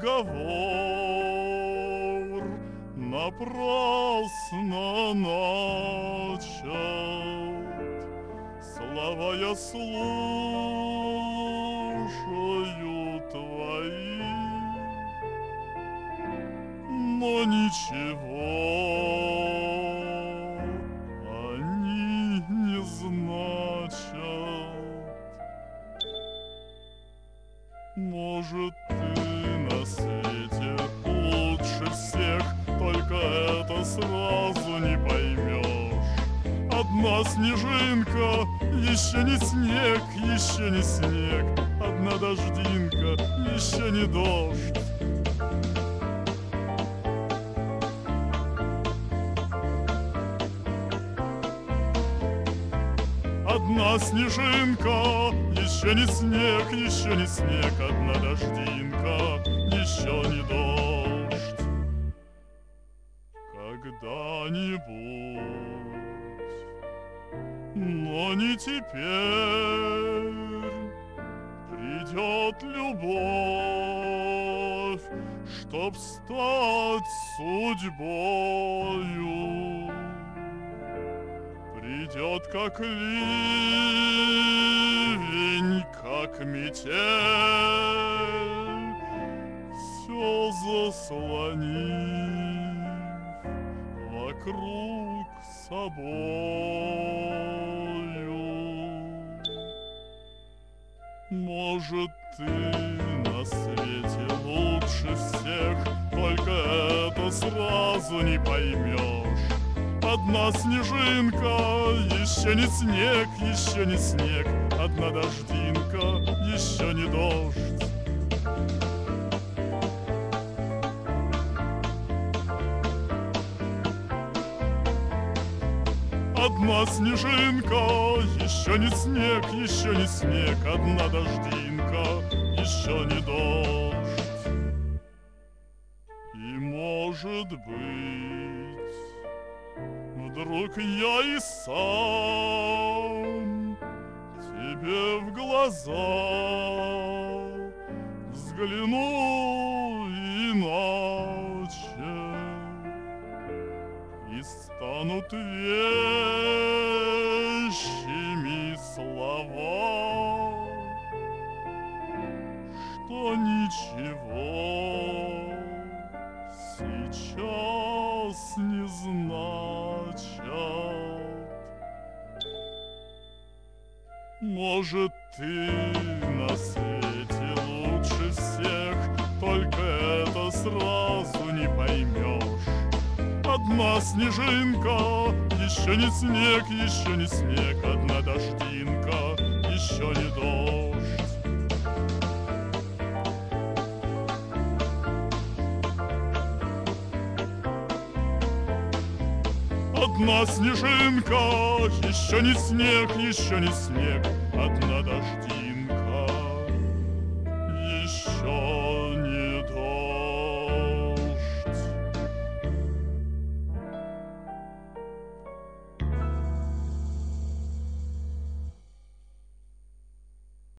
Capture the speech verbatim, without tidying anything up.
разговор напрасно начат. Слова я слушаю твои, но ничего они не значат. Может, ты на свете лучше всех, только это сразу не поймешь. Одна снежинка, еще не снег, еще не снег. Одна дождинка, еще не дождь. Одна снежинка, еще не снег, еще не снег. Одна дождинка, еще не дождь. Когда-нибудь, но не теперь, придет любовь, чтоб стать судьбою. Придет как ливень, как метель, все заслонив вокруг собою. Может, ты на свете лучше всех, только это сразу не поймешь. Одна снежинка, еще не снег, еще не снег. Одна дождинка, еще не дождь. Одна снежинка, еще не снег, еще не снег. Одна дождинка, еще не дождь. И может быть, вдруг я и сам тебе в глаза взгляну иначе, и станут вещими слова, что ничего сейчас не значат. Может, ты на свете лучше всех, только это сразу не поймешь. Одна снежинка, еще не снег, еще не снег. Одна дождинка, еще не дождь. Одна снежинка, еще не снег, еще не снег. Одна дождинка.